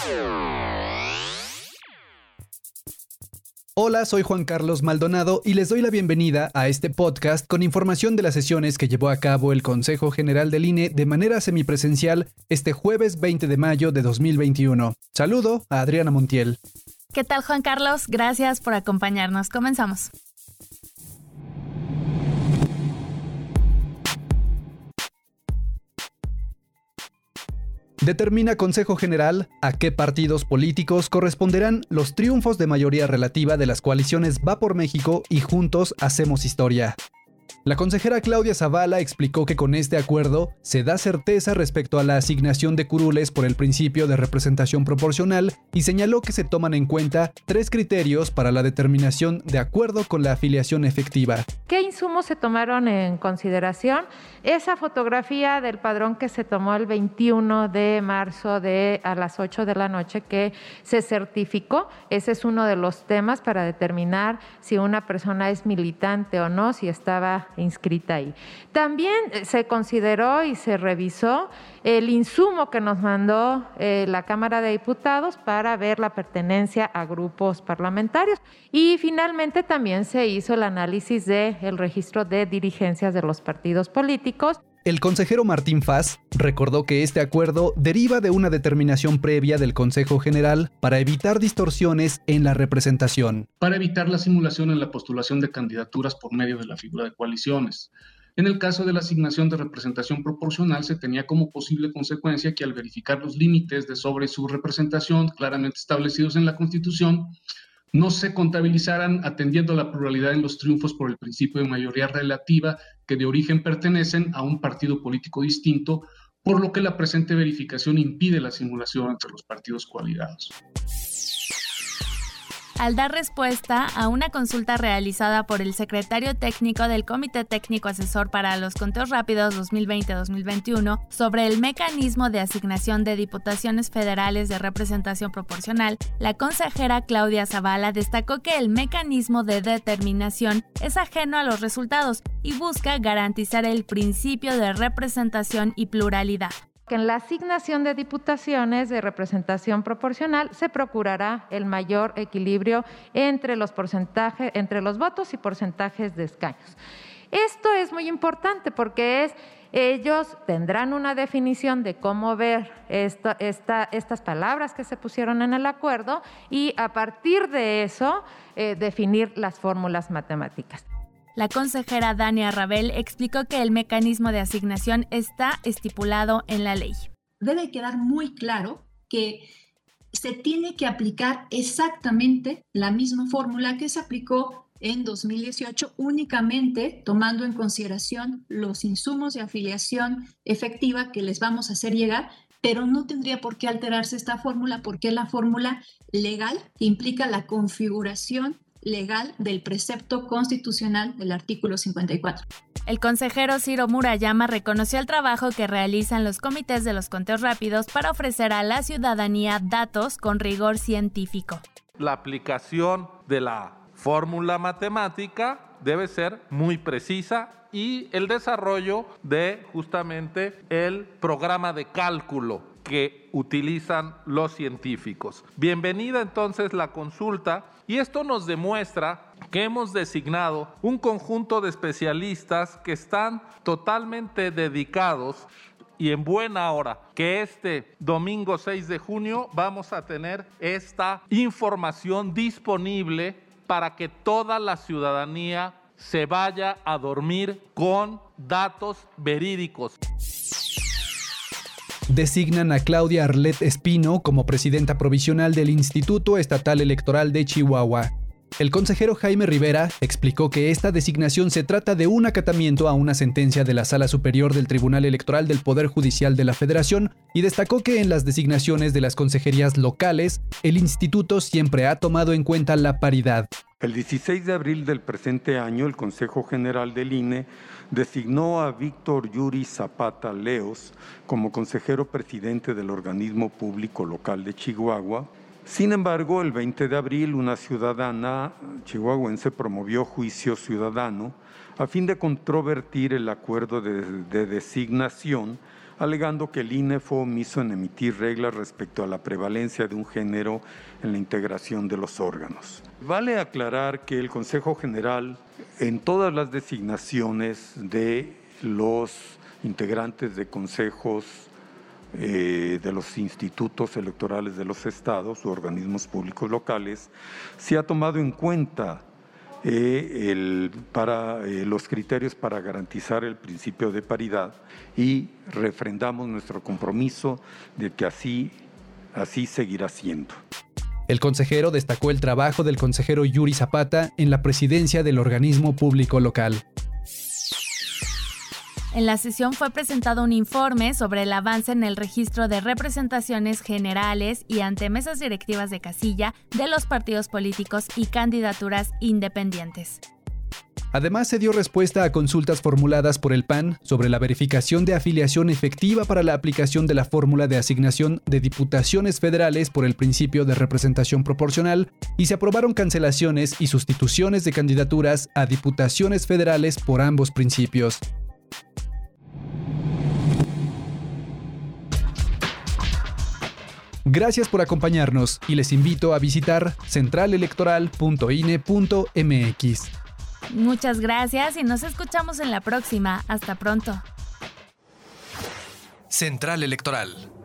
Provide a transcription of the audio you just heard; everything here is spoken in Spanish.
Hola, soy Juan Carlos Maldonado y les doy la bienvenida a este podcast con información de las sesiones que llevó a cabo el Consejo General del INE de manera semipresencial este jueves 20 de mayo de 2021. Saludo a Adriana Montiel. ¿Qué tal, Juan Carlos? Gracias por acompañarnos. Comenzamos. Determina Consejo General a qué partidos políticos corresponderán los triunfos de mayoría relativa de las coaliciones Va por México y Juntos Hacemos Historia. La consejera Claudia Zavala explicó que con este acuerdo se da certeza respecto a la asignación de curules por el principio de representación proporcional y señaló que se toman en cuenta 3 criterios para la determinación de acuerdo con la afiliación efectiva. ¿Qué insumos se tomaron en consideración? Esa fotografía del padrón que se tomó el 21 de marzo a las 8 de la noche que se certificó, ese es uno de los temas para determinar si una persona es militante o no, si estaba inscrita ahí. También se consideró y se revisó el insumo que nos mandó la Cámara de Diputados para ver la pertenencia a grupos parlamentarios y finalmente también se hizo el análisis del registro de dirigencias de los partidos políticos. El consejero Martín Faz recordó que este acuerdo deriva de una determinación previa del Consejo General para evitar distorsiones en la representación. Para evitar la simulación en la postulación de candidaturas por medio de la figura de coaliciones. En el caso de la asignación de representación proporcional, se tenía como posible consecuencia que al verificar los límites de sobre su representación claramente establecidos en la Constitución, no se contabilizaran atendiendo a la pluralidad en los triunfos por el principio de mayoría relativa que de origen pertenecen a un partido político distinto, por lo que la presente verificación impide la simulación entre los partidos coaligados. Al dar respuesta a una consulta realizada por el secretario técnico del Comité Técnico Asesor para los Conteos Rápidos 2020-2021 sobre el mecanismo de asignación de diputaciones federales de representación proporcional, la consejera Claudia Zavala destacó que el mecanismo de determinación es ajeno a los resultados y busca garantizar el principio de representación y pluralidad. Que en la asignación de diputaciones de representación proporcional se procurará el mayor equilibrio entre los votos y porcentajes de escaños. Esto es muy importante porque ellos tendrán una definición de cómo ver estas palabras que se pusieron en el acuerdo y a partir de eso definir las fórmulas matemáticas. La consejera Dania Rabel explicó que el mecanismo de asignación está estipulado en la ley. Debe quedar muy claro que se tiene que aplicar exactamente la misma fórmula que se aplicó en 2018, únicamente tomando en consideración los insumos de afiliación efectiva que les vamos a hacer llegar, pero no tendría por qué alterarse esta fórmula porque es la fórmula legal que implica la configuración legal del precepto constitucional del artículo 54. El consejero Ciro Murayama reconoció el trabajo que realizan los comités de los conteos rápidos para ofrecer a la ciudadanía datos con rigor científico. La aplicación de la fórmula matemática debe ser muy precisa y el desarrollo de justamente el programa de cálculo que utilizan los científicos. Bienvenida entonces la consulta y esto nos demuestra que hemos designado un conjunto de especialistas que están totalmente dedicados y en buena hora, que este domingo 6 de junio vamos a tener esta información disponible para que toda la ciudadanía se vaya a dormir con datos verídicos. Designan a Claudia Arlet Espino como presidenta provisional del Instituto Estatal Electoral de Chihuahua. El consejero Jaime Rivera explicó que esta designación se trata de un acatamiento a una sentencia de la Sala Superior del Tribunal Electoral del Poder Judicial de la Federación y destacó que en las designaciones de las consejerías locales, el instituto siempre ha tomado en cuenta la paridad. El 16 de abril del presente año, el Consejo General del INE designó a Víctor Yuri Zapata Leos como consejero presidente del organismo público local de Chihuahua. Sin embargo, el 20 de abril, una ciudadana chihuahuense promovió juicio ciudadano a fin de controvertir el acuerdo de designación alegando que el INE fue omiso en emitir reglas respecto a la prevalencia de un género en la integración de los órganos. Vale aclarar que el Consejo General, en todas las designaciones de los integrantes de consejos de los institutos electorales de los estados o organismos públicos locales, se ha tomado en cuenta los criterios para garantizar el principio de paridad y refrendamos nuestro compromiso de que así seguirá siendo. El consejero destacó el trabajo del consejero Yuri Zapata en la presidencia del organismo público local. En la sesión fue presentado un informe sobre el avance en el registro de representaciones generales y ante mesas directivas de casilla de los partidos políticos y candidaturas independientes. Además, se dio respuesta a consultas formuladas por el PAN sobre la verificación de afiliación efectiva para la aplicación de la fórmula de asignación de diputaciones federales por el principio de representación proporcional y se aprobaron cancelaciones y sustituciones de candidaturas a diputaciones federales por ambos principios. Gracias por acompañarnos y les invito a visitar centralelectoral.ine.mx. Muchas gracias y nos escuchamos en la próxima. Hasta pronto. Central Electoral.